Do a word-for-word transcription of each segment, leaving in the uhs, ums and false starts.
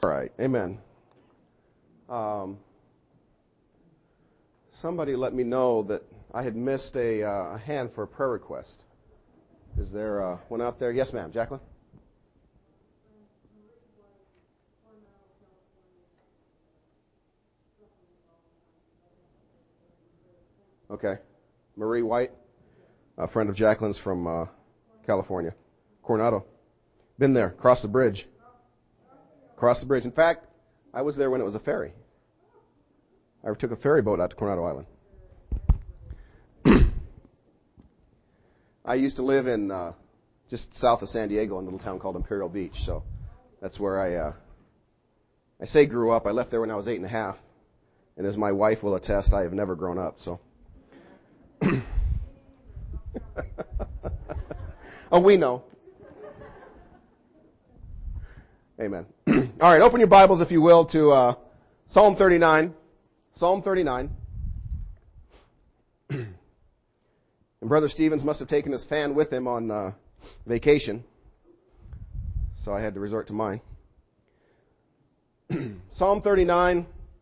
All right, amen. Um, somebody let me know that I had missed a, uh, a hand for a prayer request. Is there uh, one out there? Yes, ma'am. Jacqueline? Okay. Marie White, a friend of Jacqueline's from uh, California. Coronado. Been there. Cross the bridge. Cross the bridge. In fact, I was there when it was a ferry. I took a ferry boat out to Coronado Island. I used to live in uh, just south of San Diego in a little town called Imperial Beach, so that's where I, uh, I say grew up. I left there when I was eight and a half, and as my wife will attest, I have never grown up. So, oh, we know. Amen. All right, open your Bibles, if you will, to uh, Psalm thirty-nine. Psalm thirty-nine. And Brother Stevens must have taken his fan with him on uh, vacation, so I had to resort to mine. Psalm thirty-nine,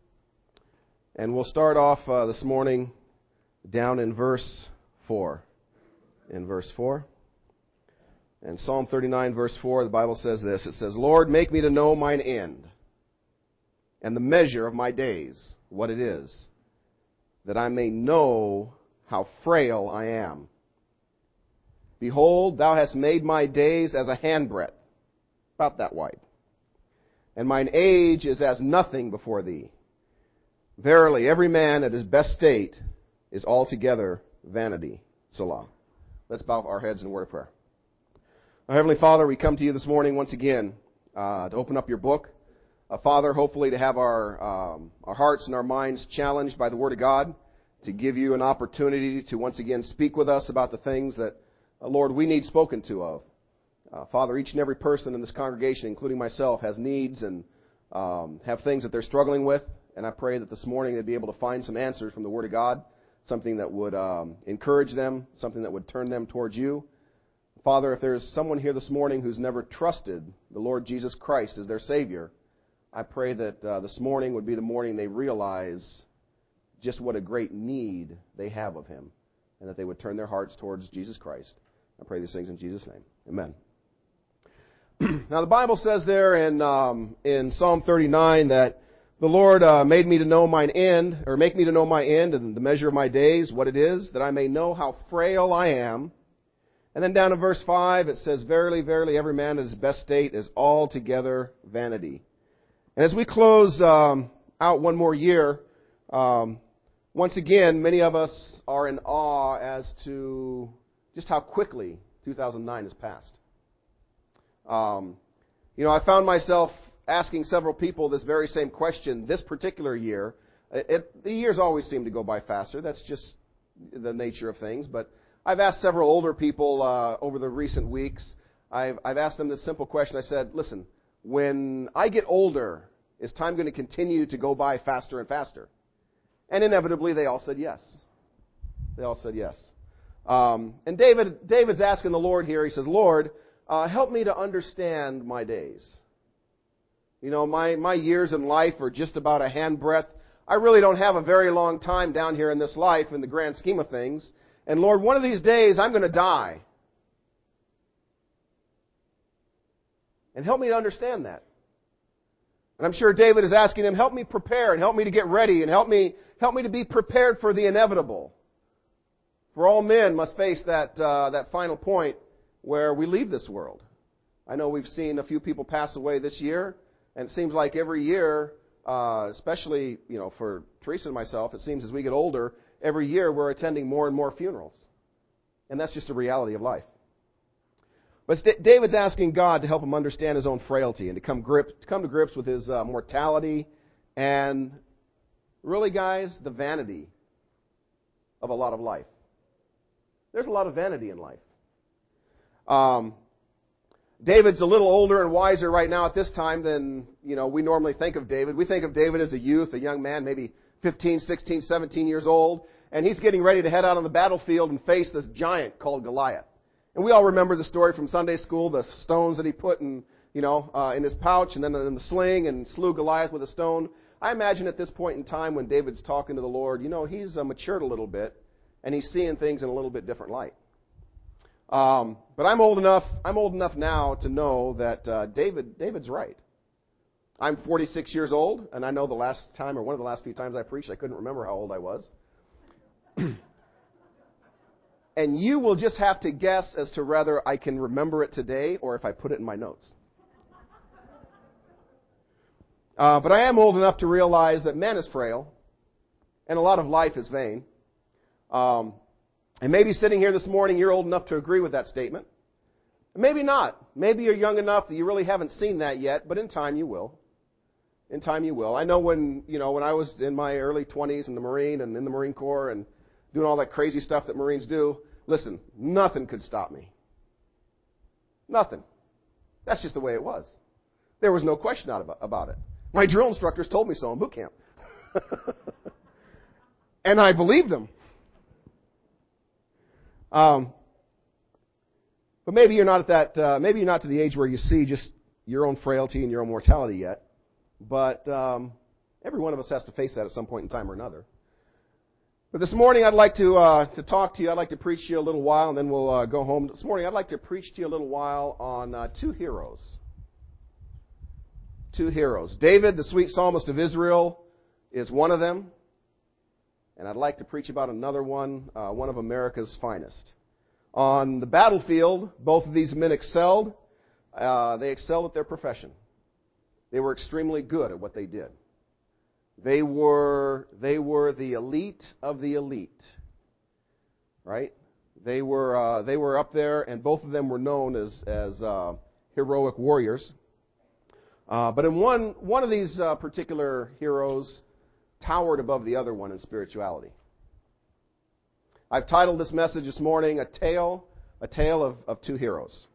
and we'll start off uh, this morning down in verse four. In verse four. And Psalm thirty-nine, verse four, the Bible says this. It says, Lord, make me to know mine end, and the measure of my days, what it is, that I may know how frail I am. Behold, thou hast made my days as a handbreadth, about that wide, and mine age is as nothing before thee. Verily, every man at his best state is altogether vanity. Selah. Let's bow our heads in a word of prayer. Our Heavenly Father, we come to you this morning once again uh, to open up your book. Uh, Father, hopefully to have our um, our hearts and our minds challenged by the Word of God, to give you an opportunity to once again speak with us about the things that, uh, Lord, we need spoken to of. Uh, Father, each and every person in this congregation, including myself, has needs and um, have things that they're struggling with. And I pray that this morning they'd be able to find some answers from the Word of God, something that would um, encourage them, something that would turn them towards you. Father, if there's someone here this morning who's never trusted the Lord Jesus Christ as their Savior, I pray that uh, this morning would be the morning they realize just what a great need they have of Him, and that they would turn their hearts towards Jesus Christ. I pray these things in Jesus' name. Amen. Now, the Bible says there in um, in Psalm thirty-nine that the Lord uh, made me to know mine end, or make me to know my end and the measure of my days, what it is, that I may know how frail I am. And then down in verse five, it says, Verily, verily, every man at his best state is altogether vanity. And as we close um, out one more year, um, once again, many of us are in awe as to just how quickly two thousand nine has passed. Um, you know, I found myself asking several people this very same question this particular year. It, it, the years always seem to go by faster. That's just the nature of things. But I've asked several older people uh, over the recent weeks, I've, I've asked them this simple question. I said, listen, when I get older, is time going to continue to go by faster and faster? And inevitably, they all said yes. They all said yes. Um, and David, David's asking the Lord here, he says, Lord, uh, help me to understand my days. You know, my, my years in life are just about a handbreadth. I really don't have a very long time down here in this life in the grand scheme of things. And Lord, one of these days I'm going to die. And help me to understand that. And I'm sure David is asking him, help me prepare and help me to get ready and help me help me to be prepared for the inevitable. For all men must face that uh, that final point where we leave this world. I know we've seen a few people pass away this year, and it seems like every year, uh, especially you know for Teresa and myself, it seems as we get older, every year we're attending more and more funerals. And that's just a reality of life. But David's asking God to help him understand his own frailty and to come, grip, to, come to grips with his uh, mortality and, really, guys, the vanity of a lot of life. There's a lot of vanity in life. Um, David's a little older and wiser right now at this time than you know we normally think of David. We think of David as a youth, a young man, maybe fifteen, sixteen, seventeen years old, and he's getting ready to head out on the battlefield and face this giant called Goliath. And we all remember the story from Sunday school, the stones that he put in, you know, uh, in his pouch and then in the sling and slew Goliath with a stone. I imagine at this point in time when David's talking to the Lord, you know, he's uh, matured a little bit and he's seeing things in a little bit different light. Um, but I'm old enough. I'm old enough now to know that uh, David, David's right. I'm forty-six years old, and I know the last time, or one of the last few times I preached, I couldn't remember how old I was. And you will just have to guess as to whether I can remember it today or if I put it in my notes. Uh, but I am old enough to realize that man is frail, and a lot of life is vain. Um, and maybe sitting here this morning, you're old enough to agree with that statement. Maybe not. Maybe you're young enough that you really haven't seen that yet, but in time you will. In time you will. I know when, you know, when I was in my early twenties in the Marine and in the Marine Corps and doing all that crazy stuff that Marines do, listen, nothing could stop me. Nothing. That's just the way it was. There was no question about it. My drill instructors told me so in boot camp. And I believed them. Um, but maybe you're not at that, uh, maybe you're not to the age where you see just your own frailty and your own mortality yet. But um, every one of us has to face that at some point in time or another. But this morning I'd like to uh, to talk to you. I'd like to preach to you a little while, and then we'll uh, go home. This morning I'd like to preach to you a little while on uh, two heroes. Two heroes. David, the sweet psalmist of Israel, is one of them. And I'd like to preach about another one, uh, one of America's finest. On the battlefield, both of these men excelled. Uh, they excelled at their profession. They were extremely good at what they did. They were they were the elite of the elite, right? They were uh, they were up there, and both of them were known as as uh, heroic warriors. Uh, but in one one of these uh, particular heroes towered above the other one in spirituality. I've titled this message this morning, "A Tale, a Tale of, of Two Heroes."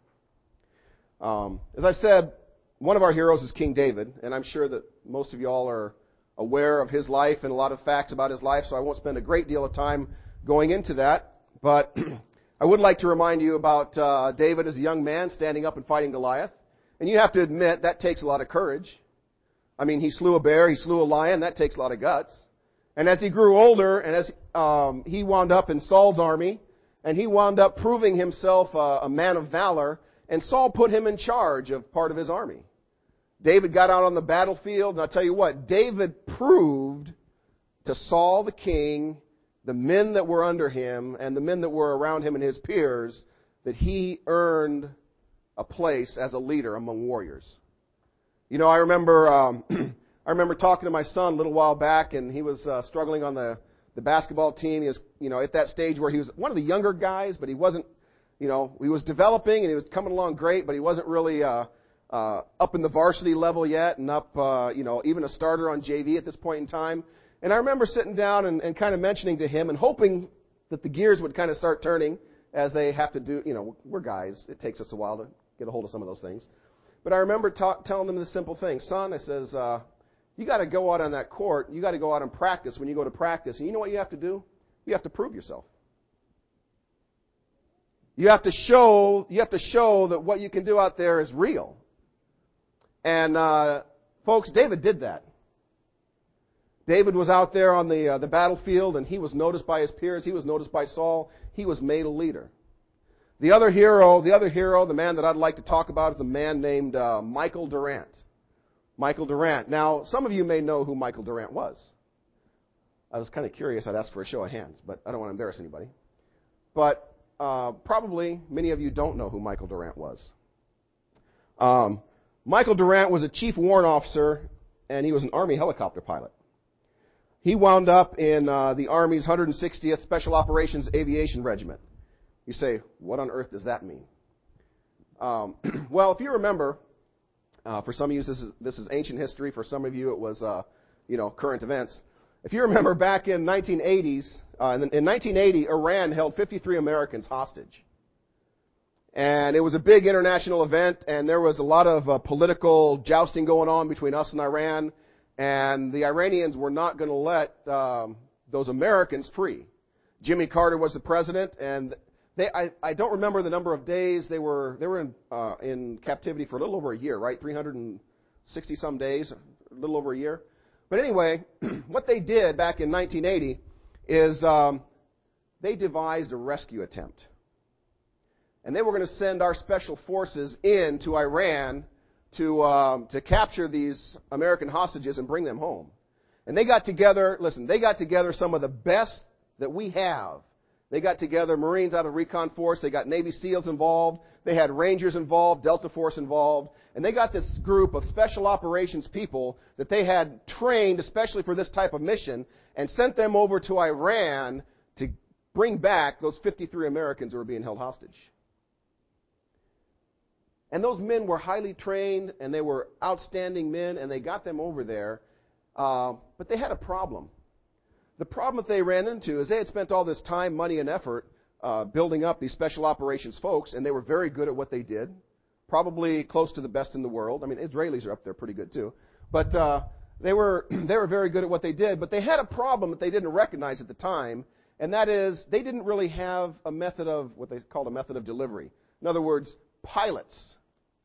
Um, as I said, one of our heroes is King David, and I'm sure that most of you all are aware of his life and a lot of facts about his life, so I won't spend a great deal of time going into that. But I would like to remind you about uh, David as a young man standing up and fighting Goliath. And you have to admit, that takes a lot of courage. I mean, he slew a bear, he slew a lion, that takes a lot of guts. And as he grew older, and as um, he wound up in Saul's army, and he wound up proving himself a, a man of valor, and Saul put him in charge of part of his army. David got out on the battlefield, and I'll tell you what, David proved to Saul the king, the men that were under him, and the men that were around him and his peers, that he earned a place as a leader among warriors. You know, I remember um, I remember talking to my son a little while back, and he was uh, struggling on the, the basketball team. He was, you know, at that stage where he was one of the younger guys, but he wasn't, you know, he was developing, and he was coming along great, but he wasn't really uh, uh, up in the varsity level yet, and up, uh, you know, even a starter on J V at this point in time. And I remember sitting down and, and kind of mentioning to him and hoping that the gears would kind of start turning as they have to do, you know, we're guys. It takes us a while to get a hold of some of those things. But I remember ta- telling them this simple thing. Son, I says, uh, you got to go out on that court. You got to go out and practice when you go to practice. And you know what you have to do? You have to prove yourself. You have to show, you have to show that what you can do out there is real. And, uh, folks, David did that. David was out there on the uh, the battlefield, and he was noticed by his peers. He was noticed by Saul. He was made a leader. The other hero, the other hero, the man that I'd like to talk about is a man named uh, Michael Durant. Michael Durant. Now, some of you may know who Michael Durant was. I was kind of curious. I'd ask for a show of hands, but I don't want to embarrass anybody. But uh, probably many of you don't know who Michael Durant was. Um, Michael Durant was a chief warrant officer, and he was an Army helicopter pilot. He wound up in uh, the Army's one hundred sixtieth Special Operations Aviation Regiment. You say, what on earth does that mean? Um, well, if you remember, uh, for some of you this is this is ancient history. For some of you it was, uh, you know, current events. If you remember back in nineteen eighties, uh, in, in nineteen eighty, Iran held fifty-three Americans hostage. And it was a big international event, and there was a lot of uh, political jousting going on between us and Iran. And the Iranians were not going to let um, those Americans free. Jimmy Carter was the president, and they, I, I don't remember the number of days they were, they were in, uh, in captivity for a little over a year, right? three hundred sixty some days, a little over a year. But anyway, what they did back in nineteen eighty is um, they devised a rescue attempt. And they were going to send our special forces in to Iran to um, to capture these American hostages and bring them home. And they got together, listen, they got together some of the best that we have. They got together Marines out of Recon Force. They got Navy SEALs involved. They had Rangers involved, Delta Force involved. And they got this group of special operations people that they had trained especially for this type of mission and sent them over to Iran to bring back those fifty-three Americans who were being held hostage. And those men were highly trained, and they were outstanding men, and they got them over there. Uh, but they had a problem. The problem that they ran into is they had spent all this time, money, and effort uh, building up these special operations folks, and they were very good at what they did, probably close to the best in the world. I mean, Israelis are up there pretty good too. But uh, they were they were very good at what they did. But they had a problem that they didn't recognize at the time, and that is they didn't really have a method of what they called a method of delivery. In other words, pilots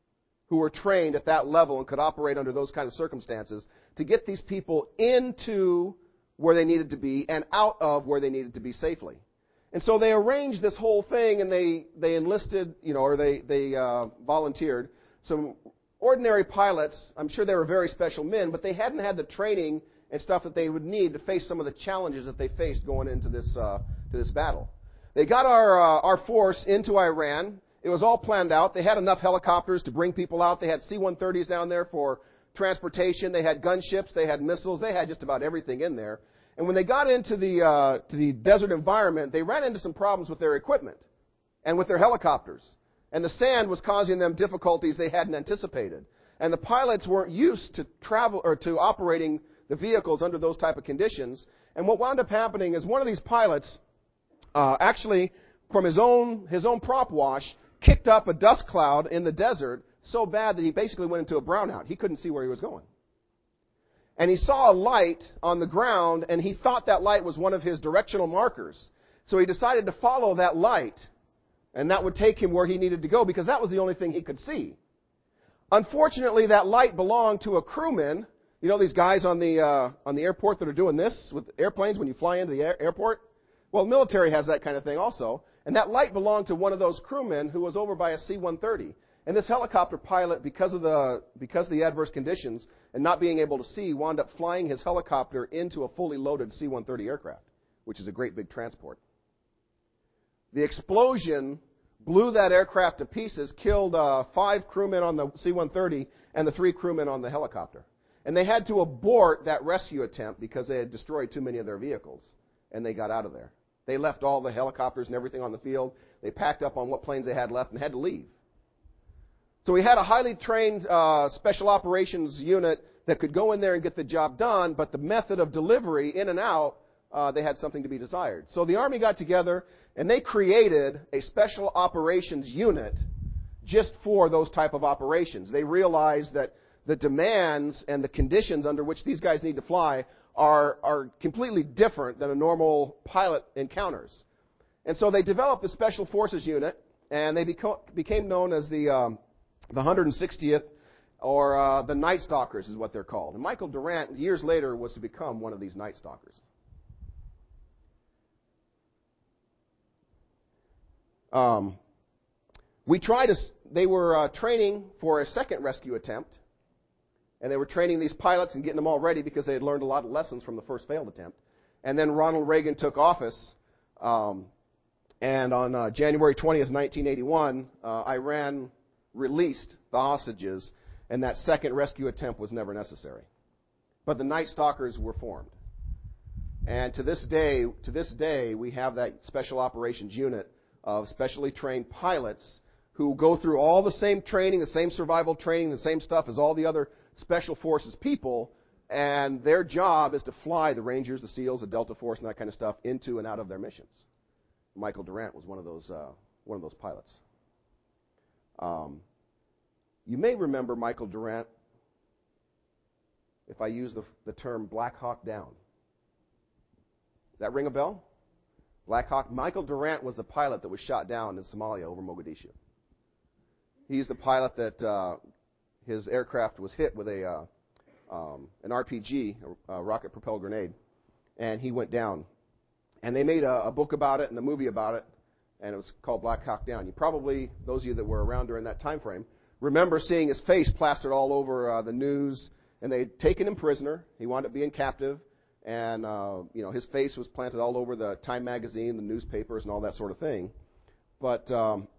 who were trained at that level and could operate under those kind of circumstances to get these people into where they needed to be and out of where they needed to be safely. And so they arranged this whole thing, and they, they enlisted, you know, or they, they uh, volunteered some ordinary pilots. I'm sure they were very special men, but they hadn't had the training and stuff that they would need to face some of the challenges that they faced going into this, uh, to this battle. They got our, uh, our force into Iran. It was all planned out. They had enough helicopters to bring people out. They had C one thirties down there for transportation. They had gunships. They had missiles. They had just about everything in there. And when they got into the uh, to the desert environment, they ran into some problems with their equipment and with their helicopters. And the sand was causing them difficulties they hadn't anticipated. And the pilots weren't used to travel or to operating the vehicles under those type of conditions. And what wound up happening is one of these pilots uh, actually, from his own his own prop wash, kicked up a dust cloud in the desert so bad that he basically went into a brownout. He couldn't see where he was going. And he saw a light on the ground, and he thought that light was one of his directional markers. So he decided to follow that light, and that would take him where he needed to go because that was the only thing he could see. Unfortunately, that light belonged to a crewman. You know these guys on the uh, on the airport that are doing this with airplanes when you fly into the air- airport? Well, the military has that kind of thing also. And that light belonged to one of those crewmen who was over by a C one thirty. And this helicopter pilot, because of the because of the adverse conditions and not being able to see, wound up flying his helicopter into a fully loaded C one thirty aircraft, which is a great big transport. The explosion blew that aircraft to pieces, killed uh, five crewmen on the C one thirty and the three crewmen on the helicopter. And they had to abort that rescue attempt because they had destroyed too many of their vehicles, and they got out of there. They left all the helicopters and everything on the field. They packed up on what planes they had left and had to leave. So we had a highly trained uh, special operations unit that could go in there and get the job done, but the method of delivery in and out, uh, they had something to be desired. So the Army got together and they created a special operations unit just for those type of operations. They realized that the demands and the conditions under which these guys need to fly are, are completely different than a normal pilot encounters. And so they developed the Special Forces Unit, and they beco- became known as the, um, the one hundred sixtieth, or uh, the Night Stalkers is what they're called. And Michael Durant, years later, was to become one of these Night Stalkers. Um, we tried to, they were uh, training for a second rescue attempt. And they were training these pilots and getting them all ready because they had learned a lot of lessons from the first failed attempt. And then Ronald Reagan took office, um, and on uh, January twentieth, nineteen eighty-one, uh, Iran released the hostages, and that second rescue attempt was never necessary. But the Night Stalkers were formed. And to this day, to this day, we have that special operations unit of specially trained pilots who go through all the same training, the same survival training, the same stuff as all the other Special Forces people, and their job is to fly the Rangers, the SEALs, the Delta Force, and that kind of stuff into and out of their missions. Michael Durant was one of those uh, one of those pilots. Um, you may remember Michael Durant if I use the, the term Black Hawk Down. Does that ring a bell? Black Hawk. Michael Durant was the pilot that was shot down in Somalia over Mogadishu. He's the pilot that uh, his aircraft was hit with a uh, um, an R P G, a rocket-propelled grenade, and he went down. And they made a, a book about it and a movie about it, and it was called Black Hawk Down. You probably, those of you that were around during that time frame, remember seeing his face plastered all over uh, the news, and they had taken him prisoner. He wound up being captive, and uh, you know his face was planted all over the Time magazine, the newspapers, and all that sort of thing. But um,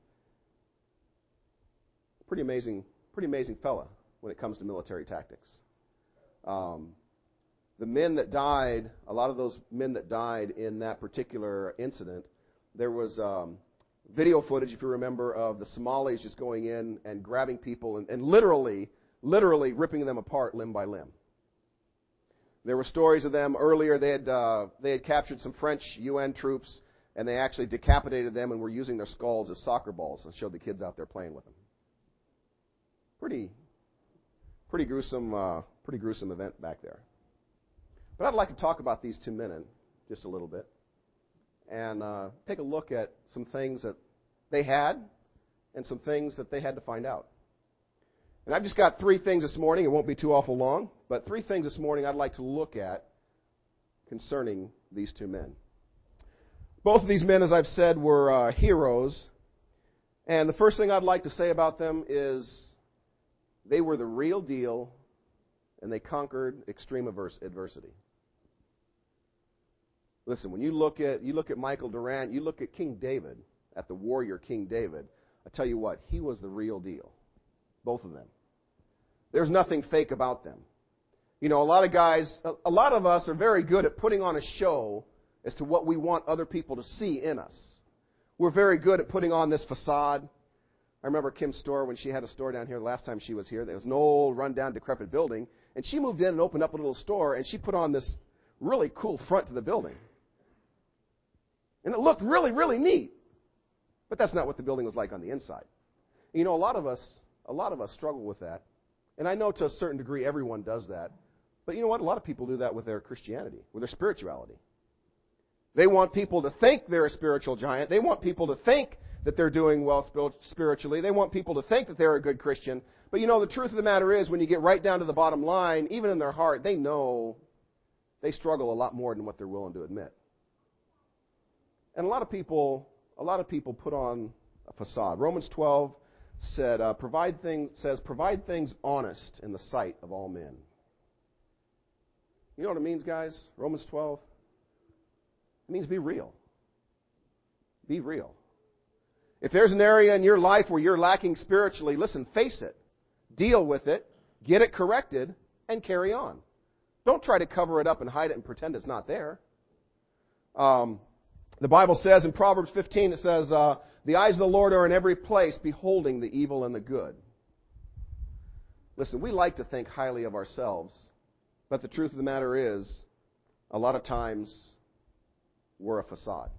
pretty amazing, pretty amazing fella when it comes to military tactics. Um, the men that died, a lot of those men that died in that particular incident, there was um, video footage, if you remember, of the Somalis just going in and grabbing people and, and literally, literally ripping them apart limb by limb. There were stories of them earlier. They had uh, they had captured some French U N troops, and they actually decapitated them and were using their skulls as soccer balls and showed the kids out there playing with them. Pretty, pretty gruesome, uh, pretty gruesome event back there. But I'd like to talk about these two men in just a little bit and uh, take a look at some things that they had and some things that they had to find out. And I've just got three things this morning. It won't be too awful long, but three things this morning I'd like to look at concerning these two men. Both of these men, as I've said, were uh, heroes. And the first thing I'd like to say about them is they were the real deal, and they conquered extreme adversity. Listen, when you look at you look at Michael Durant, you look at King David, at the warrior King David, I tell you what, he was the real deal. Both of them. There's nothing fake about them. You know, a lot of guys, a, a lot of us are very good at putting on a show as to what we want other people to see in us. We're very good at putting on this facade. I remember Kim's store when she had a store down here the last time she was here. There was an old, run-down, decrepit building. And she moved in and opened up a little store, and she put on this really cool front to the building. And it looked really, really neat. But that's not what the building was like on the inside. You know, a lot of us, a lot of us struggle with that. And I know to a certain degree everyone does that. But you know what? A lot of people do that with their Christianity, with their spirituality. They want people to think they're a spiritual giant. They want people to think that they're doing well spiritually. They want people to think that they're a good Christian. But you know, the truth of the matter is, when you get right down to the bottom line, even in their heart, they know they struggle a lot more than what they're willing to admit. And a lot of people, a lot of people put on a facade. Romans twelve said, uh, provide things, says, provide things honest in the sight of all men. You know what it means, guys? Romans twelve. It means be real. Be real. If there's an area in your life where you're lacking spiritually, listen, face it. Deal with it. Get it corrected and carry on. Don't try to cover it up and hide it and pretend it's not there. Um, the Bible says in Proverbs fifteen, it says, uh, the eyes of the Lord are in every place, beholding the evil and the good. Listen, we like to think highly of ourselves, but the truth of the matter is, a lot of times, we're a facade.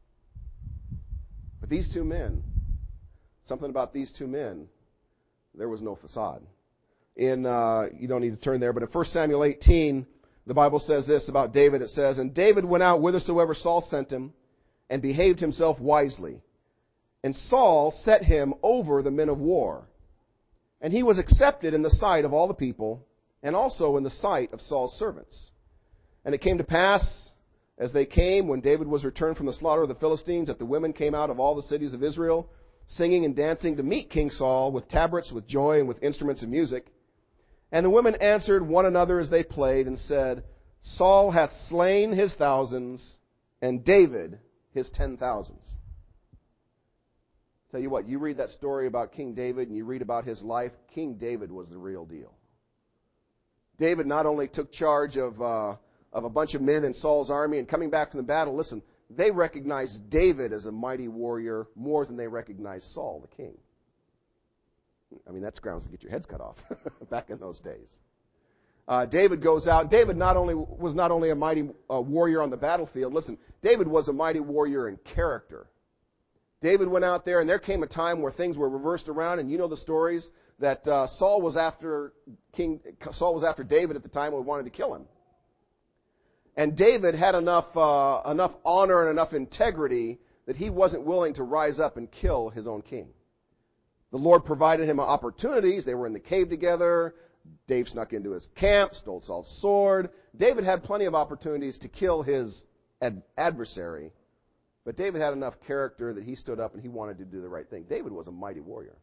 But these two men, something about these two men, there was no facade. In uh, you don't need to turn there, but in First Samuel eighteen, the Bible says this about David. It says, and David went out whithersoever Saul sent him, and behaved himself wisely. And Saul set him over the men of war. And he was accepted in the sight of all the people, and also in the sight of Saul's servants. And it came to pass, as they came, when David was returned from the slaughter of the Philistines, that the women came out of all the cities of Israel, singing and dancing to meet King Saul, with tabrets, with joy, and with instruments of music. And the women answered one another as they played, and said, Saul hath slain his thousands, and David his ten thousands. Tell you what, you read that story about King David, and you read about his life, King David was the real deal. David not only took charge of uh, of a bunch of men in Saul's army, and coming back from the battle, listen, they recognized David as a mighty warrior more than they recognized Saul, the king. I mean, that's grounds to get your heads cut off back in those days. Uh, David goes out. David not only was not only a mighty uh, warrior on the battlefield. Listen, David was a mighty warrior in character. David went out there, and there came a time where things were reversed around, and you know the stories that uh, Saul was after King Saul was after David at the time and wanted to kill him. And David had enough, uh, enough honor and enough integrity that he wasn't willing to rise up and kill his own king. The Lord provided him opportunities. They were in the cave together. Dave snuck into his camp, stole Saul's sword. David had plenty of opportunities to kill his ad- adversary. But David had enough character that he stood up and he wanted to do the right thing. David was a mighty warrior.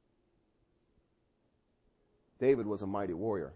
David was a mighty warrior.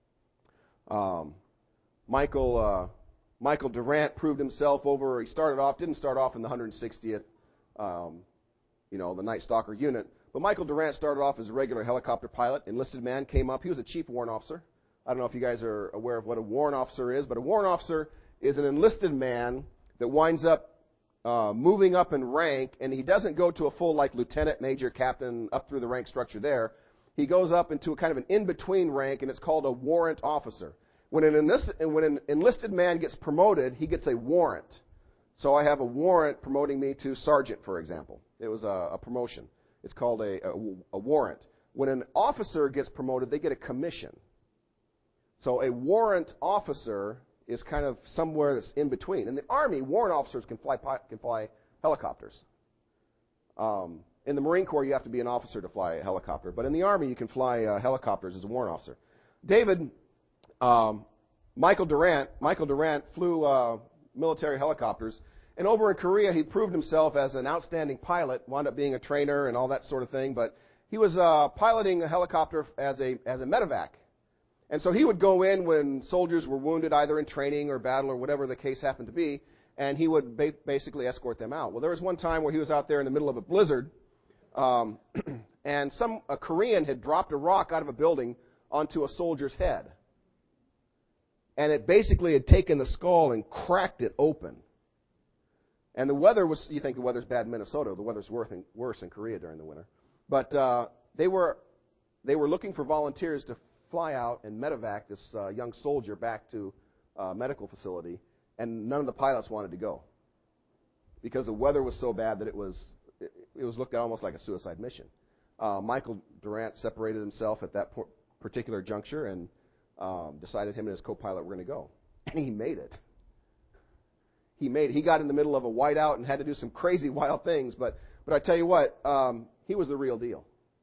Um, Michael uh, Michael Durant proved himself over. He started off, didn't start off in the one hundred sixtieth, um, you know, the Night Stalker unit. But Michael Durant started off as a regular helicopter pilot. Enlisted man, came up. He was a chief warrant officer. I don't know if you guys are aware of what a warrant officer is, but a warrant officer is an enlisted man that winds up uh, moving up in rank, and he doesn't go to a full, like, lieutenant, major, captain, up through the rank structure there. He goes up into a kind of an in-between rank, and it's called a warrant officer. When an enlisted, when an enlisted man gets promoted, he gets a warrant. So I have a warrant promoting me to sergeant, for example. It was a, a promotion. It's called a, a, a warrant. When an officer gets promoted, they get a commission. So a warrant officer is kind of somewhere that's in between. In the Army, warrant officers can fly can fly helicopters. Um, in the Marine Corps, you have to be an officer to fly a helicopter. But in the Army, you can fly uh, helicopters as a warrant officer. David, um, Michael Durant, Michael Durant flew uh, military helicopters. And over in Korea, he proved himself as an outstanding pilot, wound up being a trainer and all that sort of thing. But he was uh, piloting a helicopter as a as a medevac. And so he would go in when soldiers were wounded, either in training or battle or whatever the case happened to be, and he would ba- basically escort them out. Well, there was one time where he was out there in the middle of a blizzard, um, and some a Korean had dropped a rock out of a building onto a soldier's head. And it basically had taken the skull and cracked it open. And the weather was, you think the weather's bad in Minnesota, the weather's worse in, worse in Korea during the winter. But uh, they were they were looking for volunteers to fly out and medevac this uh, young soldier back to a medical facility, and none of the pilots wanted to go because the weather was so bad that it was it, it was looked at almost like a suicide mission. Uh, Michael Durant separated himself at that por- particular juncture and um, decided him and his co-pilot were going to go, and he made it. He made. He got in the middle of a whiteout and had to do some crazy, wild things. But but I tell you what, um, he was the real deal.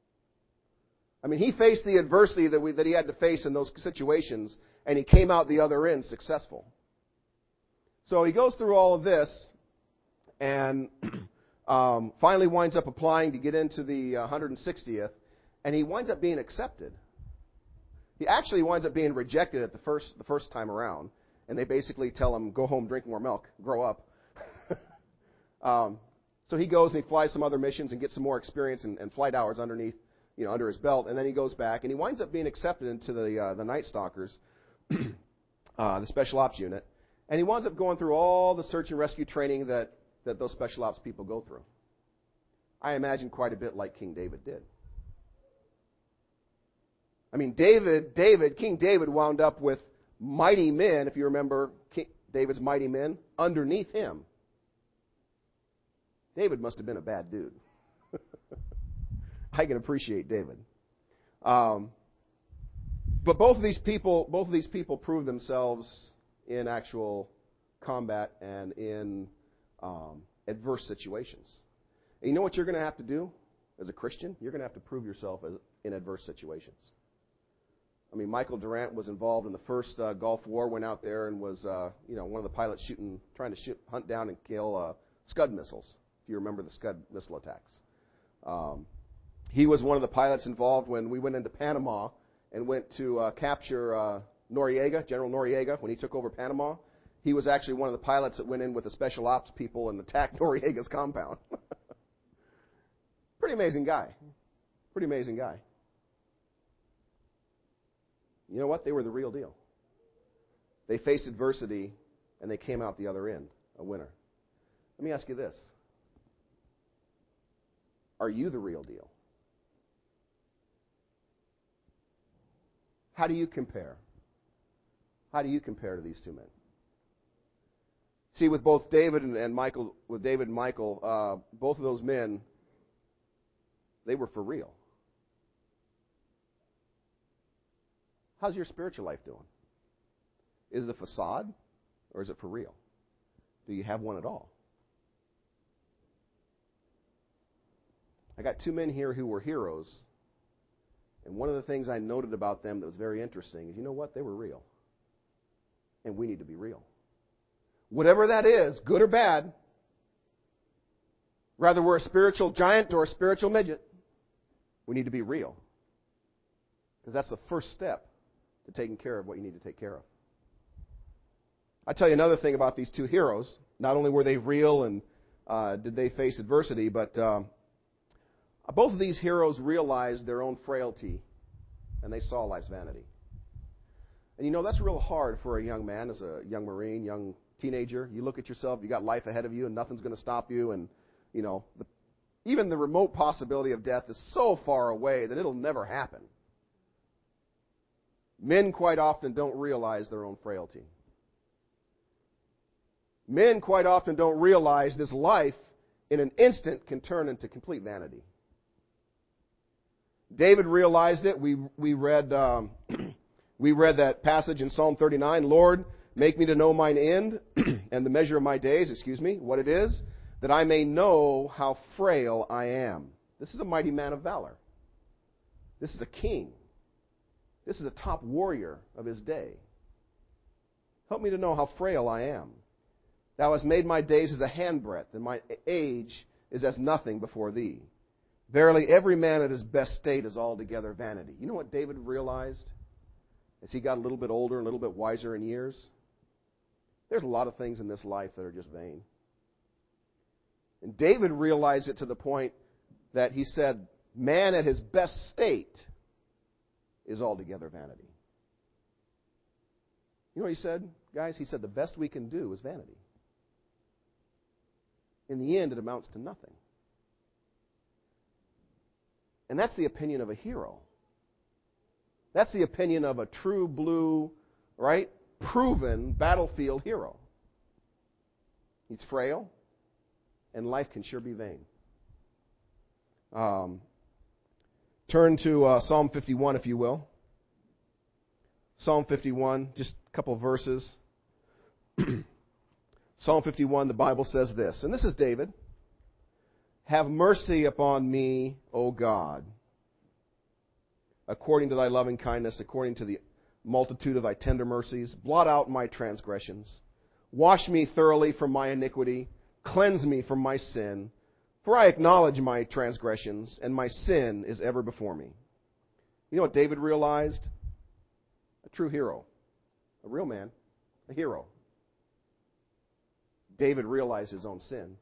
I mean, he faced the adversity that we that he had to face in those situations, and he came out the other end successful. So he goes through all of this, and um, finally winds up applying to get into the uh, one hundred sixtieth, and he winds up being accepted. He actually winds up being rejected at the first the first time around. And they basically tell him, go home, drink more milk, grow up. um, so he goes and he flies some other missions and gets some more experience and, and flight hours underneath, you know, under his belt. And then he goes back and he winds up being accepted into the uh, the Night Stalkers, uh, the Special Ops unit. And he winds up going through all the search and rescue training that, that those Special Ops people go through. I imagine quite a bit like King David did. I mean, David, David, King David wound up with mighty men, if you remember King David's mighty men, underneath him. David must have been a bad dude. I can appreciate David. Um, but both of these people, both of these people proved themselves in actual combat and in um, adverse situations. And you know what you're going to have to do as a Christian? You're going to have to prove yourself as, in adverse situations. I mean, Michael Durant was involved in the first uh, Gulf War, went out there and was, uh, you know, one of the pilots shooting, trying to shoot, hunt down and kill uh, Scud missiles, if you remember the Scud missile attacks. Um, he was one of the pilots involved when we went into Panama and went to uh, capture uh, Noriega, General Noriega, when he took over Panama. He was actually one of the pilots that went in with the special ops people and attacked Noriega's compound. Pretty amazing guy. Pretty amazing guy. You know what? They were the real deal. They faced adversity, and they came out the other end, a winner. Let me ask you this. Are you the real deal? How do you compare? How do you compare to these two men? See, with both David and, and Michael, with David and Michael, uh, both of those men, they were for real. How's your spiritual life doing? Is it a facade? or is it for real? Do you have one at all? I got two men here who were heroes, and one of the things I noted about them that was very interesting is, you know what? They were real. And we need to be real. Whatever that is, good or bad, whether we're a spiritual giant or a spiritual midget, we need to be real. Because that's the first step to taking care of what you need to take care of. I tell you another thing about these two heroes. Not only were they real and uh, did they face adversity, but um, both of these heroes realized their own frailty, and they saw life's vanity. And you know, that's real hard for a young man, as a young Marine, young teenager. You look at yourself, you got life ahead of you, and nothing's going to stop you. And, you know, the, even the remote possibility of death is so far away that it'll never happen. Men quite often don't realize their own frailty. Men quite often don't realize this life in an instant can turn into complete vanity. David realized it. We we read um, we read that passage in Psalm thirty-nine. Lord, make me to know mine end and the measure of my days. Excuse me, what it is, that I may know how frail I am. This is a mighty man of valor. This is a king. This is a top warrior of his day. Help me to know how frail I am. Thou hast made my days as a handbreadth, and my age is as nothing before thee. Verily, every man at his best state is altogether vanity. You know what David realized as he got a little bit older, a little bit wiser in years? There's a lot of things in this life that are just vain. And David realized it to the point that he said, man at his best state is altogether vanity. You know what he said, guys? He said the best we can do is vanity. In the end, it amounts to nothing. And that's the opinion of a hero. That's the opinion of a true blue, right, proven battlefield hero. He's frail, and life can sure be vain. Um, turn to uh, Psalm fifty-one, if you will. Psalm fifty-one, just a couple of verses. Psalm fifty-one, the Bible says this, and this is David. Have mercy upon me, O God, according to thy loving kindness, according to the multitude of thy tender mercies. Blot out my transgressions. Wash me thoroughly from my iniquity. Cleanse me from my sin. For I acknowledge my transgressions, and my sin is ever before me. You know what David realized? A true hero. A real man. A hero. David realized his own sin.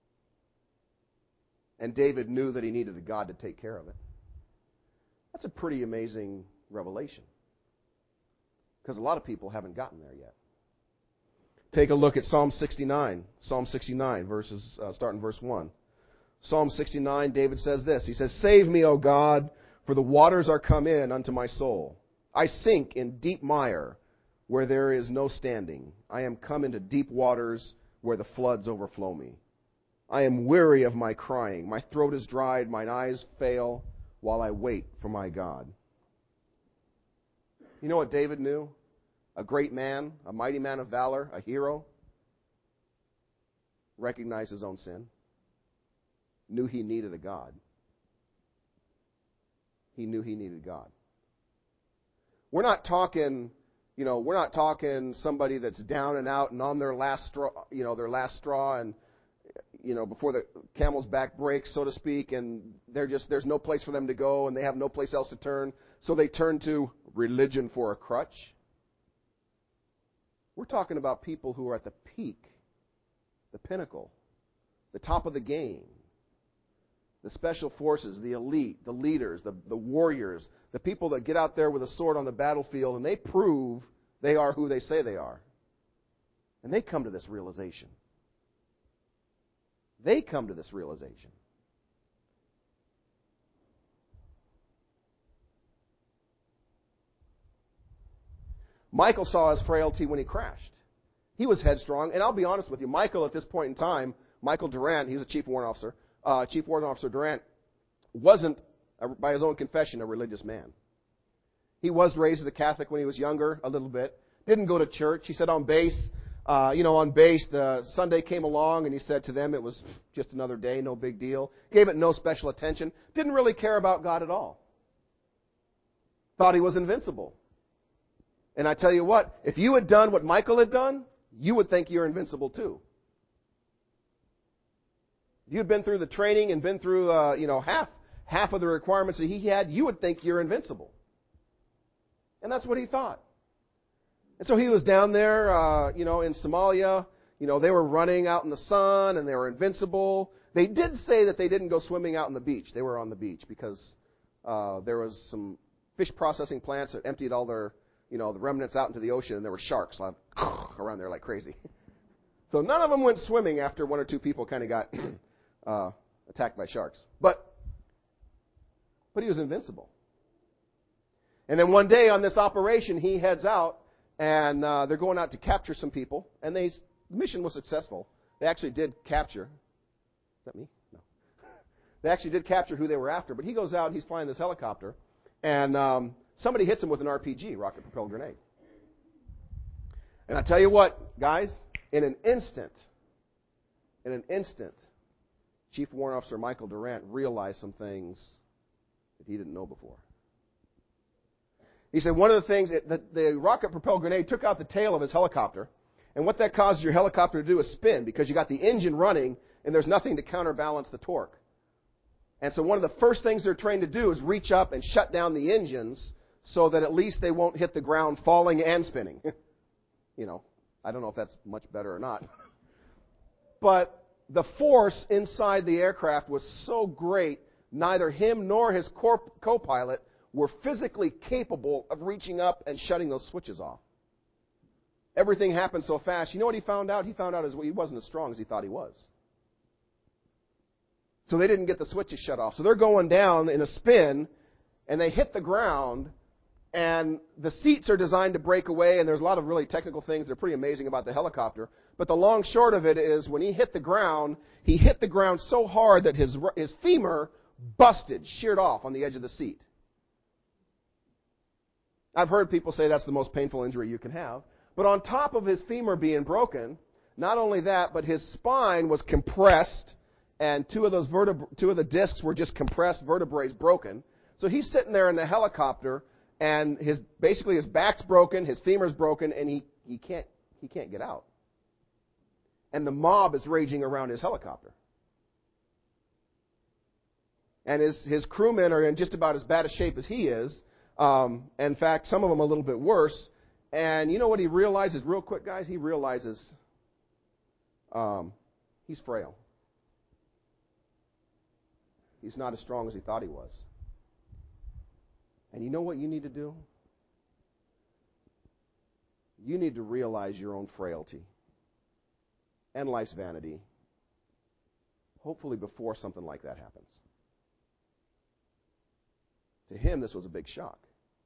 And David knew that he needed a God to take care of it. That's a pretty amazing revelation. Because a lot of people haven't gotten there yet. Take a look at Psalm sixty-nine. Psalm sixty-nine, verses uh, starting verse one. Psalm sixty-nine, David says this. He says, Save me, O God, for the waters are come in unto my soul. I sink in deep mire where there is no standing. I am come into deep waters where the floods overflow me. I am weary of my crying. My throat is dried. Mine eyes fail while I wait for my God. You know what David knew? A great man, a mighty man of valor, a hero, recognized his own sin, knew he needed a God. He knew he needed God. We're not talking, you know, we're not talking somebody that's down and out and on their last straw, you know, their last straw and, you know, before the camel's back breaks, so to speak, and they're just, there's no place for them to go and they have no place else to turn, so they turn to religion for a crutch. We're talking about people who are at the peak, the pinnacle, the top of the game. The special forces, the elite, the leaders, the, the warriors, the people that get out there with a sword on the battlefield and they prove they are who they say they are. And they come to this realization. They come to this realization. Michael saw his frailty when he crashed. He was headstrong, and I'll be honest with you, Michael at this point in time, Michael Durant, he was a chief warrant officer, uh, Chief Warrant Officer Durant wasn't, a, by his own confession, a religious man. He was raised as a Catholic when he was younger, a little bit. Didn't go to church. He said on base, uh, you know, on base, the Sunday came along and he said to them it was just another day, no big deal. Gave it no special attention. Didn't really care about God at all. Thought he was invincible. And I tell you what, if you had done what Michael had done, you would think you're invincible too. If you'd been through the training and been through, uh, you know, half half of the requirements that he had, you would think you're invincible. And that's what he thought. And so he was down there, uh, you know, in Somalia. You know, they were running out in the sun and they were invincible. They did say that they didn't go swimming out on the beach. They were on the beach because uh, there was some fish processing plants that emptied all their, you know, the remnants out into the ocean, and there were sharks like, around there like crazy. So none of them went swimming after one or two people kind of got uh, attacked by sharks. But, but he was invincible. And then one day on this operation, he heads out, and uh, they're going out to capture some people, and they, the mission was successful. They actually did capture. Is that me? No. They actually did capture who they were after, but he goes out, he's flying this helicopter, and um, somebody hits him with an R P G, rocket-propelled grenade. And I tell you what, guys, in an instant, in an instant, Chief Warrant Officer Michael Durant realized some things that he didn't know before. He said one of the things, that the, the rocket-propelled grenade took out the tail of his helicopter, and what that causes your helicopter to do is spin because you got the engine running and there's nothing to counterbalance the torque. And so one of the first things they're trained to do is reach up and shut down the engines so that at least they won't hit the ground falling and spinning. You know, I don't know if that's much better or not. But the force inside the aircraft was so great, neither him nor his co-pilot were physically capable of reaching up and shutting those switches off. Everything happened so fast. You know what he found out? He found out he wasn't as strong as he thought he was. So they didn't get the switches shut off. So they're going down in a spin, and they hit the ground, and the seats are designed to break away, and there's a lot of really technical things that are pretty amazing about the helicopter. But the long short of it is when he hit the ground, he hit the ground so hard that his, his femur busted, sheared off on the edge of the seat. I've heard people say that's the most painful injury you can have. But on top of his femur being broken, not only that, but his spine was compressed, and two of those vertebra- two of the discs were just compressed, vertebrae broken. So he's sitting there in the helicopter, and his basically his back's broken, his femur's broken, and he, he can't he can't get out. And the mob is raging around his helicopter. And his his crewmen are in just about as bad a shape as he is. Um, in fact, some of them a little bit worse. And you know what he realizes real quick, guys? He realizes um, he's frail. He's not as strong as he thought he was. And you know what you need to do? You need to realize your own frailty and life's vanity, hopefully before something like that happens. To him, this was a big shock.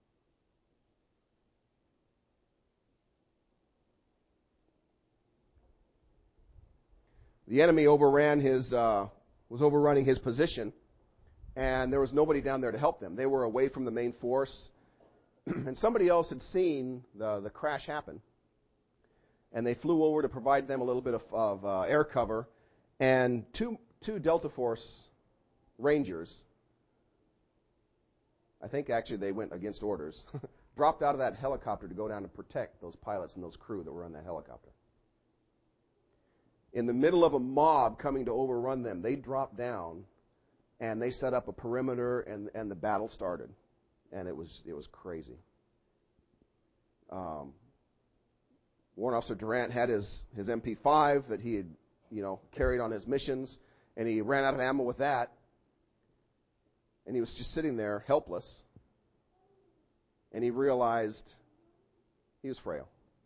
The enemy overran his, uh, was overrunning his position, and there was nobody down there to help them. They were away from the main force, and somebody else had seen the, the crash happen, and they flew over to provide them a little bit of, of uh, air cover, and two, two Delta Force Rangers, I think actually they went against orders, dropped out of that helicopter to go down and protect those pilots and those crew that were on that helicopter. In the middle of a mob coming to overrun them, they dropped down and they set up a perimeter, and, and the battle started. And it was it was crazy. Um, Warrant Officer Durant had his, his M P five that he had, you know, carried on his missions, and he ran out of ammo with that. And he was just sitting there helpless. And he realized he was frail.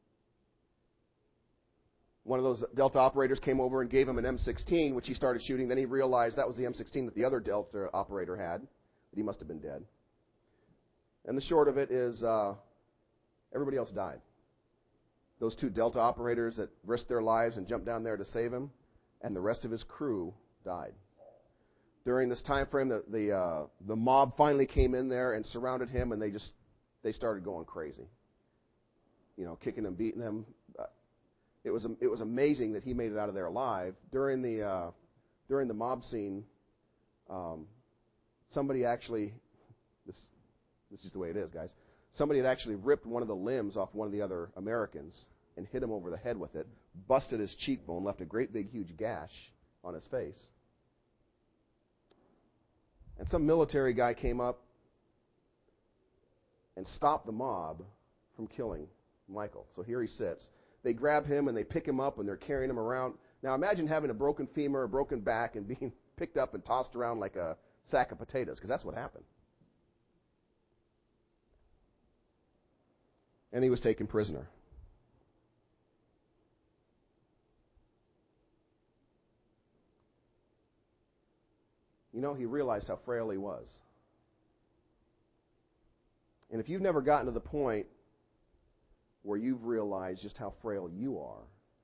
One of those Delta operators came over and gave him an M sixteen, which he started shooting. Then he realized that was the M sixteen that the other Delta operator had, that he must have been dead. And the short of it is uh, everybody else died. Those two Delta operators that risked their lives and jumped down there to save him, and the rest of his crew died. During this time frame, the the, uh, the mob finally came in there and surrounded him, and they just they started going crazy. You know, kicking him, beating him. it was it was amazing that he made it out of there alive. During the uh, during the mob scene, um, somebody actually this this is the way it is, guys. Somebody had actually ripped one of the limbs off one of the other Americans and hit him over the head with it, busted his cheekbone, left a great big huge gash on his face. And some military guy came up and stopped the mob from killing Michael. So here he sits. They grab him and they pick him up and they're carrying him around. Now imagine having a broken femur, a broken back, and being picked up and tossed around like a sack of potatoes, because that's what happened. And he was taken prisoner. You know, he realized how frail he was. And if you've never gotten to the point where you've realized just how frail you are,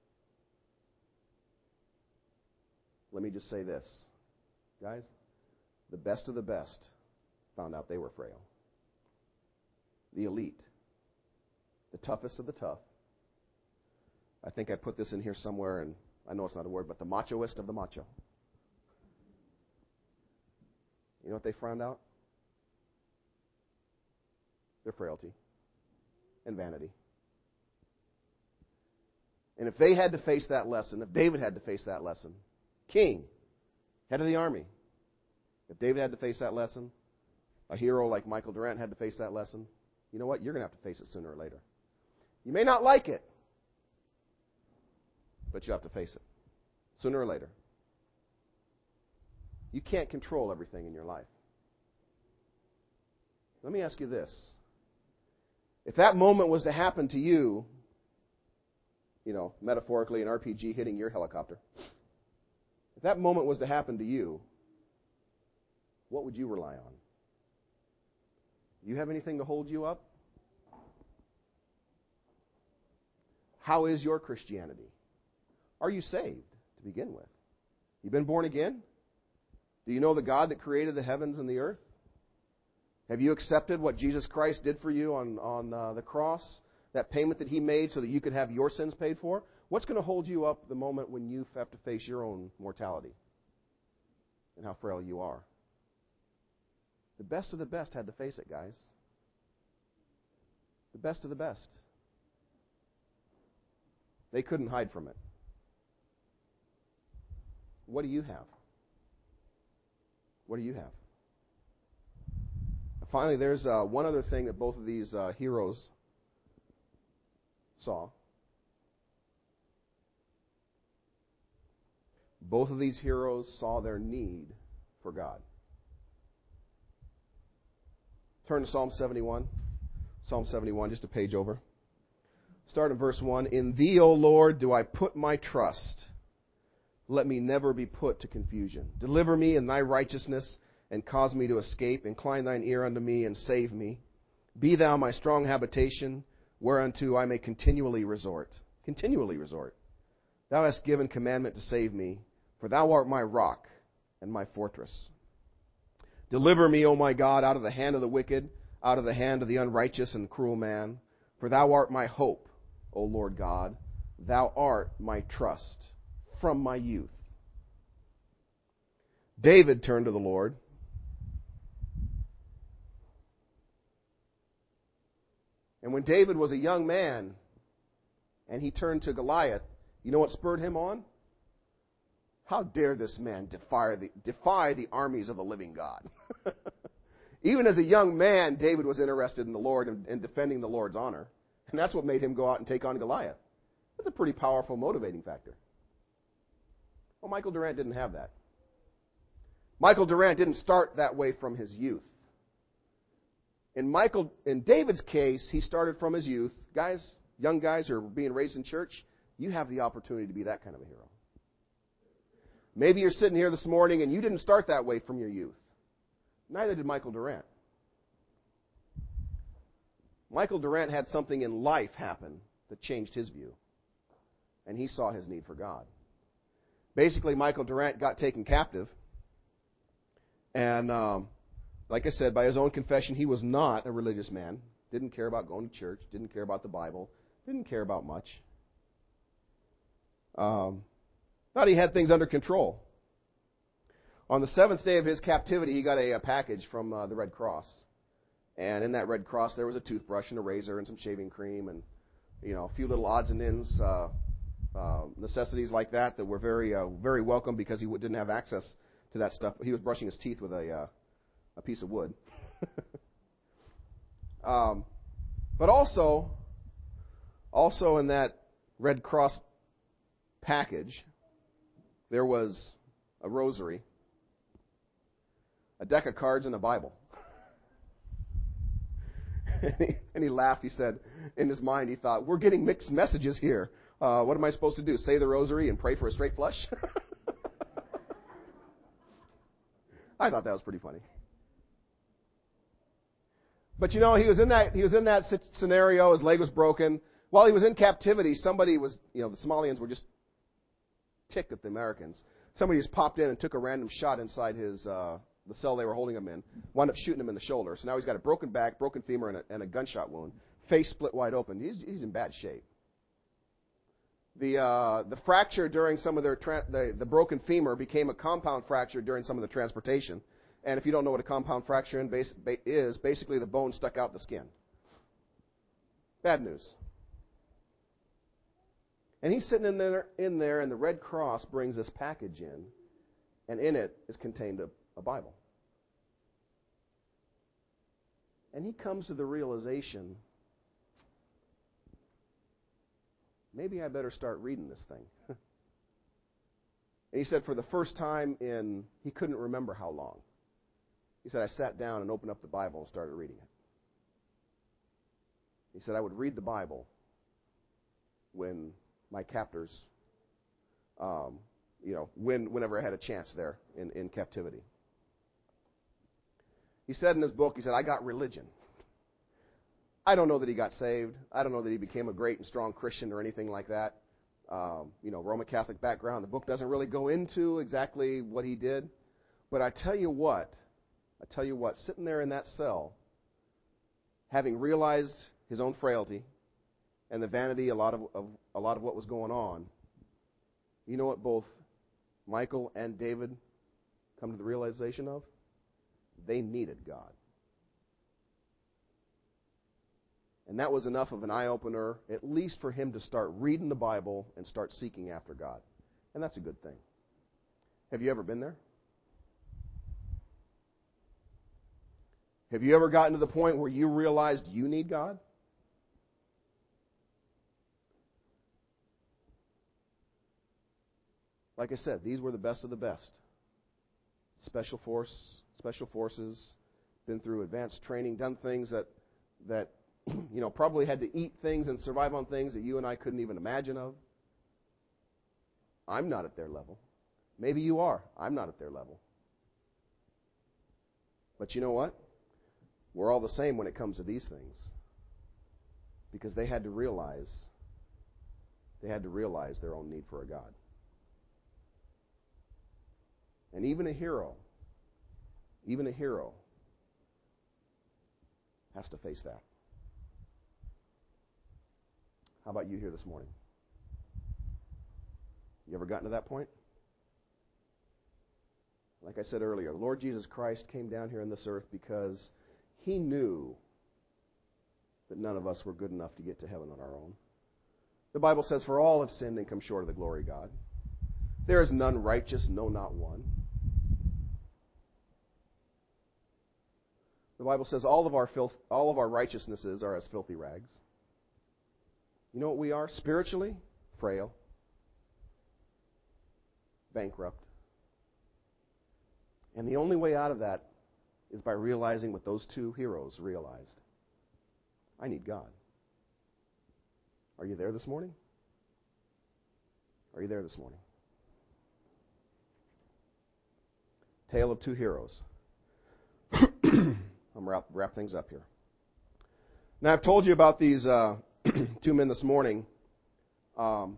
let me just say this. Guys, the best of the best found out they were frail. The elite, the toughest of the tough. I think I put this in here somewhere, and I know it's not a word, but the machoist of the macho. You know what they found out? Their frailty and vanity. And if they had to face that lesson, if David had to face that lesson, king, head of the army, if David had to face that lesson, a hero like Michael Durant had to face that lesson, you know what? You're going to have to face it sooner or later. You may not like it, but you have to face it sooner or later. You can't control everything in your life. Let me ask you this. If that moment was to happen to you, you know, metaphorically, an R P G hitting your helicopter, if that moment was to happen to you, what would you rely on? Do you have anything to hold you up? How is your Christianity? Are you saved to begin with? You been born again? Do you know the God that created the heavens and the earth? Have you accepted what Jesus Christ did for you on, on uh, the cross? That payment that He made so that you could have your sins paid for? What's going to hold you up the moment when you have to face your own mortality and how frail you are? The best of the best had to face it, guys. The best of the best. They couldn't hide from it. What do you have? What do you have? Finally, there's uh, one other thing that both of these uh, heroes saw. Both of these heroes saw their need for God. Turn to Psalm seventy-one. Psalm seventy-one, just a page over. Start in verse one. In Thee, O Lord, do I put my trust. Let me never be put to confusion. Deliver me in Thy righteousness, and cause me to escape. Incline Thine ear unto me, and save me. Be Thou my strong habitation, whereunto I may continually resort. Continually resort. Thou hast given commandment to save me, for Thou art my rock and my fortress. Deliver me, O my God, out of the hand of the wicked, out of the hand of the unrighteous and cruel man. For Thou art my hope, O Lord God. Thou art my trust from my youth. David turned to the Lord. And when David was a young man and he turned to Goliath, you know what spurred him on? How dare this man defy the, defy the armies of the living God? Even as a young man, David was interested in the Lord and, and defending the Lord's honor. And that's what made him go out and take on Goliath. That's a pretty powerful motivating factor. Well, Michael Durant didn't have that. Michael Durant didn't start that way from his youth. In Michael, in David's case, he started from his youth. Guys, young guys who are being raised in church, you have the opportunity to be that kind of a hero. Maybe you're sitting here this morning and you didn't start that way from your youth. Neither did Michael Durant. Michael Durant had something in life happen that changed his view. And he saw his need for God. Basically, Michael Durant got taken captive. And um, like I said, by his own confession, he was not a religious man. Didn't care about going to church. Didn't care about the Bible. Didn't care about much. Um, thought he had things under control. On the seventh day of his captivity, he got a, a package from uh, the Red Cross. And in that Red Cross, there was a toothbrush and a razor and some shaving cream and, you know, a few little odds and ends, uh, uh, necessities like that that were very, uh, very welcome because he didn't have access to that stuff. He was brushing his teeth with a, uh, a piece of wood. um, but also, also in that Red Cross package, there was a rosary, a deck of cards, and a Bible. and, he, and he laughed. He said, in his mind, he thought, we're getting mixed messages here. Uh, what am I supposed to do? Say the rosary and pray for a straight flush? I thought that was pretty funny. But you know, he was in that he was in that scenario. His leg was broken. While he was in captivity, somebody was, you know, the Somalians were just ticked at the Americans. Somebody just popped in and took a random shot inside his uh, the cell they were holding him in. Wound up shooting him in the shoulder. So now he's got a broken back, broken femur, and a, and a gunshot wound. Face split wide open. He's he's in bad shape. The uh, the fracture during some of their tra- the the broken femur became a compound fracture during some of the transportation. And if you don't know what a compound fracture in base, ba- is, basically the bone stuck out the skin. Bad news. And he's sitting in there, in there, and the Red Cross brings this package in, and in it is contained a, a Bible. And he comes to the realization, maybe I better start reading this thing. And he said for the first time in, he couldn't remember how long. He said, I sat down and opened up the Bible and started reading it. He said, I would read the Bible when my captors, um, you know, when, whenever I had a chance there in, in captivity. He said in his book, he said, I got religion. I don't know that he got saved. I don't know that he became a great and strong Christian or anything like that. Um, you know, Roman Catholic background. The book doesn't really go into exactly what he did. But I tell you what, I tell you what, sitting there in that cell, having realized his own frailty and the vanity a lot of, of a lot of what was going on, you know what both Michael and David come to the realization of? They needed God. And that was enough of an eye-opener, at least for him to start reading the Bible and start seeking after God. And that's a good thing. Have you ever been there? Have you ever gotten to the point where you realized you need God? Like I said, these were the best of the best. Special force, special forces, been through advanced training, done things that that you know probably had to eat things and survive on things that you and I couldn't even imagine of. I'm not at their level. Maybe you are. I'm not at their level. But you know what? We're all the same when it comes to these things. Because they had to realize, they had to realize their own need for a God. And even a hero, even a hero has to face that. How about you here this morning? You ever gotten to that point? Like I said earlier, the Lord Jesus Christ came down here on this earth because He knew that none of us were good enough to get to heaven on our own. The Bible says, for all have sinned and come short of the glory of God. There is none righteous, no, not one. The Bible says all of our filth, all of our righteousnesses are as filthy rags. You know what we are? Spiritually, frail, bankrupt. And the only way out of that is by realizing what those two heroes realized. I need God. Are you there this morning? Are you there this morning? Tale of two heroes. I'm going to wrap things up here. Now, I've told you about these uh, two men this morning, um,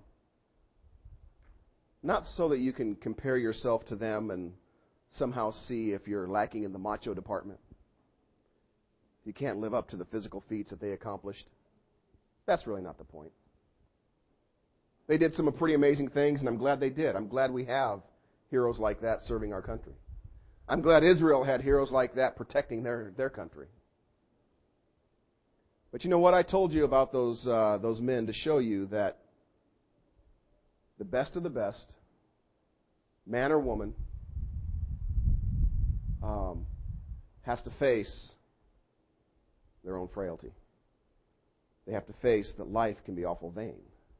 not so that you can compare yourself to them and somehow see if you're lacking in the macho department. You can't live up to the physical feats that they accomplished. That's really not the point. They did some pretty amazing things, and I'm glad they did. I'm glad we have heroes like that serving our country. I'm glad Israel had heroes like that protecting their, their country. But you know what? I told you about those uh, those men to show you that the best of the best, man or woman, um, has to face their own frailty. They have to face that life can be awful vain.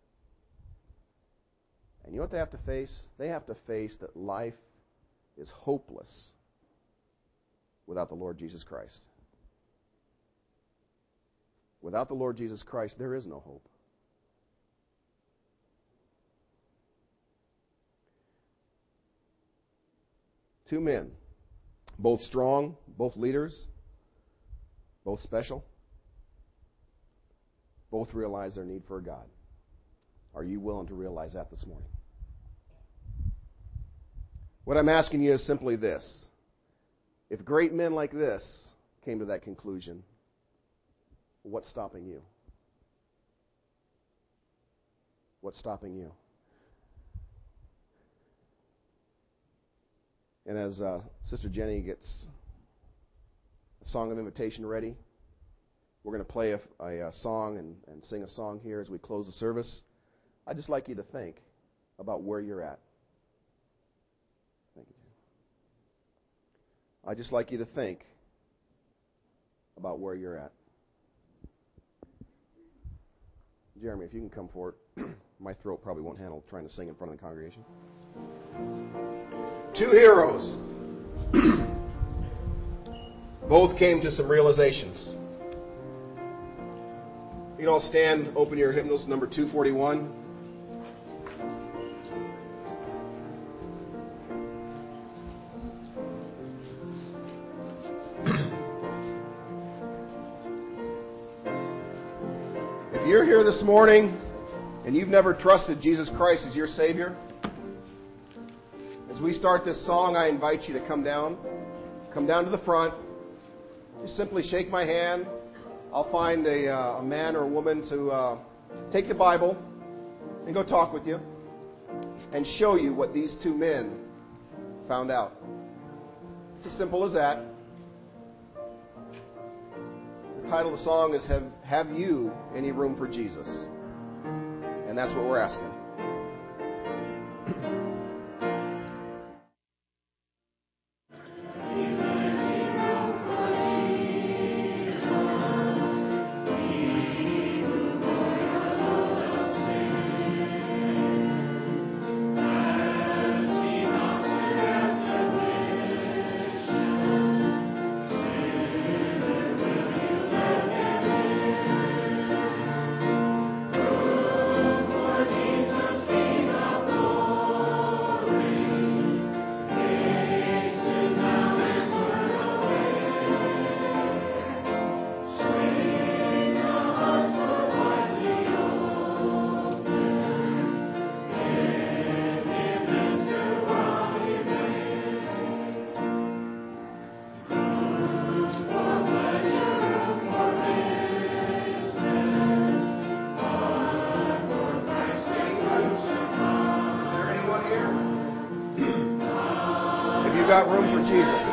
And you know what they have to face? They have to face that life is hopeless without the Lord Jesus Christ. Without the Lord Jesus Christ, there is no hope. Two men, both strong, both leaders, both special, both realize their need for a God. Are you willing to realize that this morning? What I'm asking you is simply this. If great men like this came to that conclusion, what's stopping you? What's stopping you? And as uh, Sister Jenny gets a song of invitation ready, we're going to play a, a, a song and, and sing a song here as we close the service. I'd just like you to think about where you're at. Thank you. I'd just like you to think about where you're at. Jeremy, if you can come forward. My throat probably won't handle trying to sing in front of the congregation. Two heroes. Both came to some realizations. You can all stand, open your hymnals, number two forty-one. If you're here this morning and you've never trusted Jesus Christ as your Savior, as we start this song, I invite you to come down. Come down to the front. Just simply shake my hand. I'll find a, uh, a man or a woman to uh, take the Bible and go talk with you and show you what these two men found out. It's as simple as that. The title of the song is Have, Have You Any Room for Jesus? And that's what we're asking. Got room for Jesus.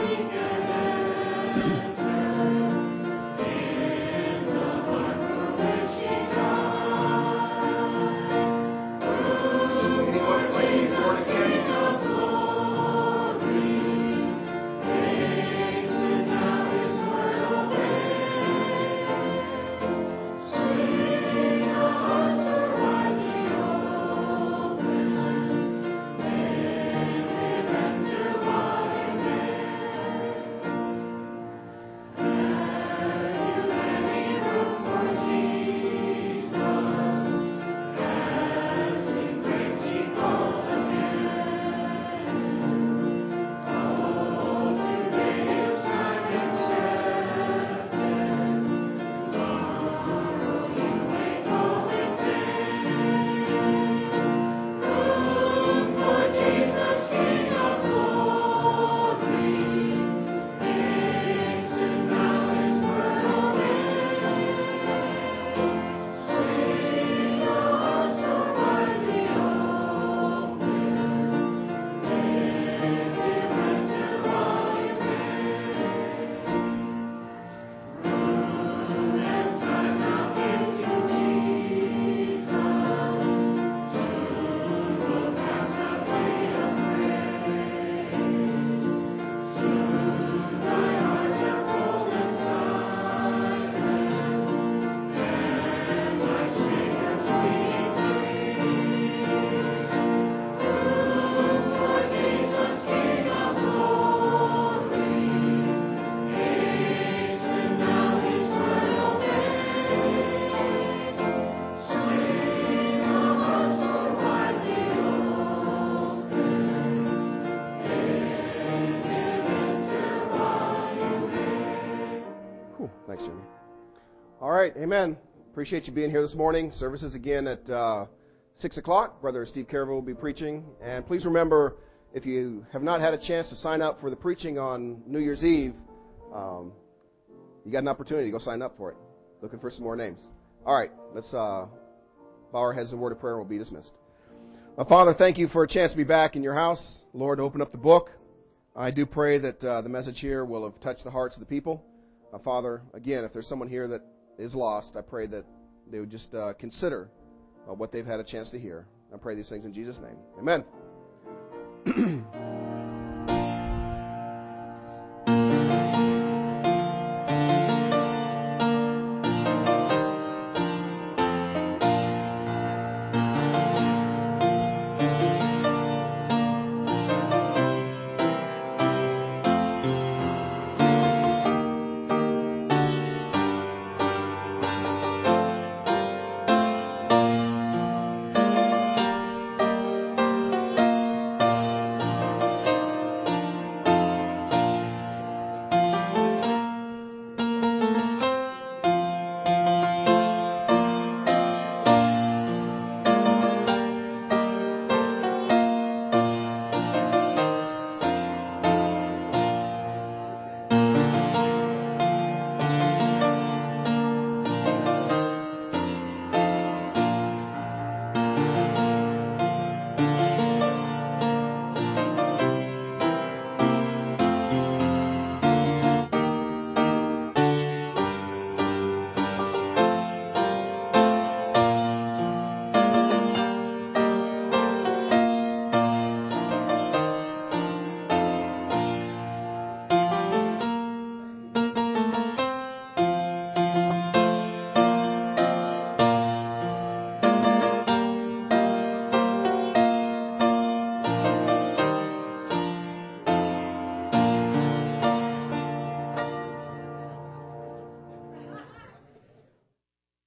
right, amen. Appreciate you being here this morning. Services again at uh, six o'clock. Brother Steve Carroll will be preaching. And please remember, if you have not had a chance to sign up for the preaching on New Year's Eve, um, you got an opportunity to go sign up for it. Looking for some more names. All right, let's uh, bow our heads in a word of prayer and we'll be dismissed. Uh, Father, thank you for a chance to be back in your house. Lord, open up the book. I do pray that uh, the message here will have touched the hearts of the people. Uh, Father, again, if there's someone here that is lost, I pray that they would just uh, consider uh, what they've had a chance to hear. I pray these things in Jesus' name. Amen.